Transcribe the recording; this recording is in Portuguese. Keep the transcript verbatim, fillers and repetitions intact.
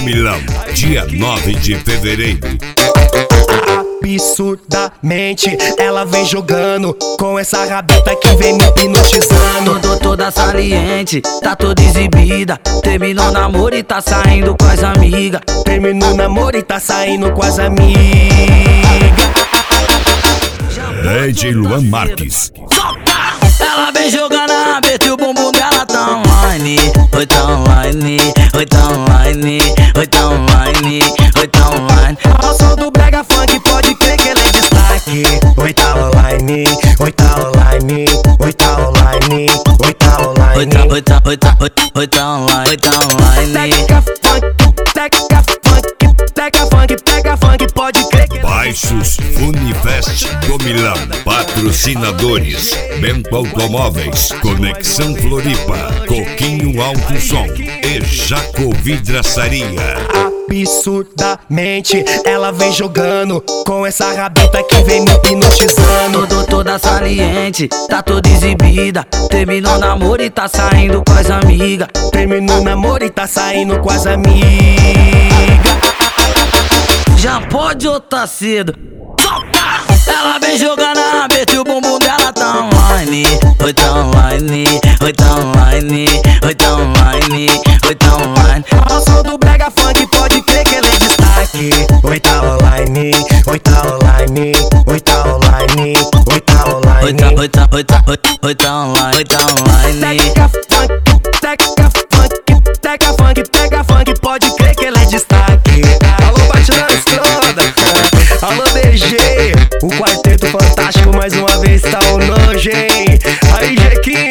Milão, dia nove de fevereiro. Absurdamente, ela vem jogando com essa rabeta que vem me hipnotizando. Tô toda saliente, tá toda exibida. Terminou o namoro e tá saindo com as amigas. Terminou o namoro e tá saindo com as amigas. D J Luan Marques. Ela vem jogando a rabeta e o bumbum dela tá online. Oi, tá online, oi, tá online, oi, tá online, oi, tá online. Ao som do brega funk, pode crer que ele é destaque. Oi, tá online, oi, tá online, oi, tá online, oi, tá online. Oi, tá, oi, tá, oi, tá, oi, oi, tá online, oi, tá online. Pega funk, pega funk, pega funk, pega funk, pode crer que Baixos Funifest do Milão. Patrocinadores: Bento Automóveis, Conexão Floripa, Coquinho Alto Som e Jaco Vidraçaria. Absurdamente, ela vem jogando com essa rabeta que vem me hipnotizando. Tô toda saliente, tá toda exibida. Terminou o namoro e tá saindo com as amigas. Terminou o namoro e tá saindo com as amigas. Já pode ou tá cedo? Ela vem jogando a rabeta e o bumbum dela tá online. Oi, tá online, oi, tá online, oi, tá online, oi, tá online. Ao som do brega funk, pode crer que ele é destaque. Oi, tá online, oi, tá online, oi, tá online, oi, tá online. Oi, tá, oi, tá, oi, tá, oi, oi, tá online, oi, tá online. Pega funk, pega funk, pega funk, pega funk, pode crer que ele é destaque. Alô, batidão estrada, alô, D G, o quarteto fantástico mais uma vez tá o nojo, hein? Aí, Jequinho.